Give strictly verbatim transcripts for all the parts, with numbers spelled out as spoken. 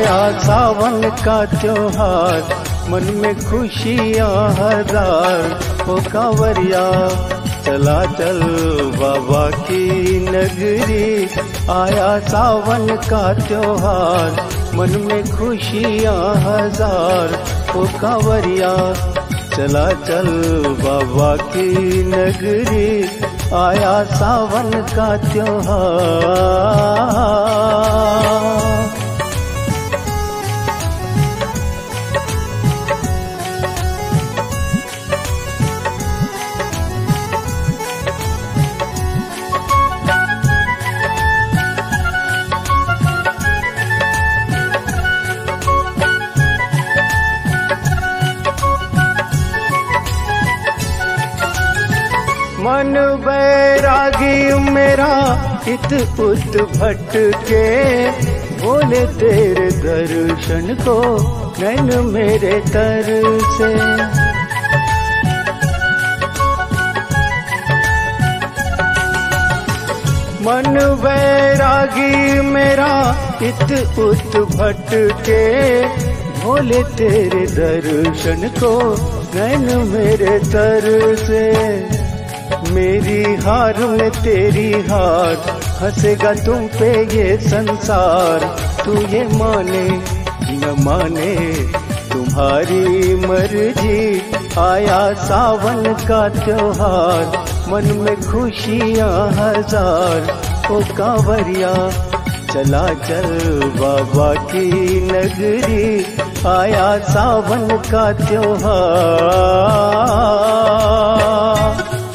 आया सावन का त्योहार, मन में खुशियाँ हजार। ओ कांवरिया चला चल बाबा की नगरी, आया सावन का त्योहार, मन में खुशियाँ हजार। ओ कांवरिया चला चल बाबा की नगरी, आया सावन का त्योहार। मन बैरागी मेरा इत उत भटके, बोले तेरे दर्शन को नैन मेरे तर से। मन बैरागी मेरा इत उत भटके, बोले तेरे दर्शन को नैन मेरे तर से। मेरी हार में तेरी हार, हंसेगा तुम पे ये संसार। तू ये माने न माने तुम्हारी मर्जी, आया सावन का त्योहार, मन में खुशियाँ हजार। ओ कांवरिया चला चल बाबा की नगरी, आया सावन का त्योहार।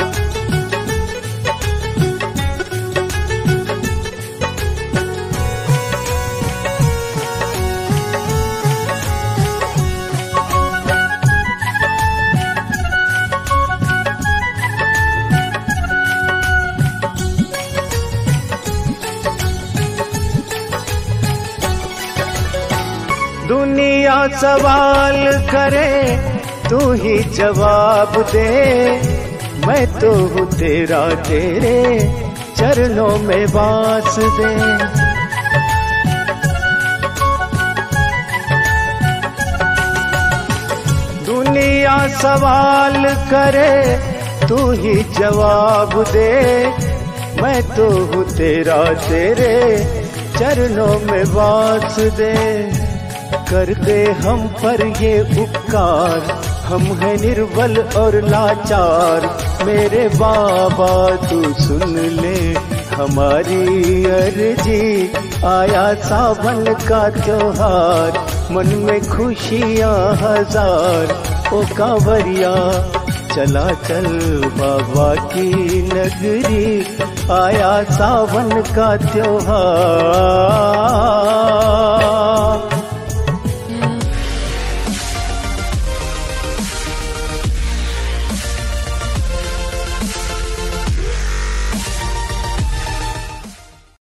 दुनिया सवाल करे तू ही जवाब दे, मैं तो हूँ तेरा तेरे चरणों में वास दे। दुनिया सवाल करे तू ही जवाब दे, मैं तो हूँ तेरा तेरे चरणों में वास दे। कर दे हम पर ये उपकार, हम हैं निर्बल और लाचार। मेरे बाबा तू सुन ले हमारी अर्जी, आया सावन का त्योहार, मन में खुशियाँ हजार। ओ कांवरिया चला चल बाबा की नगरी, आया सावन का त्योहार।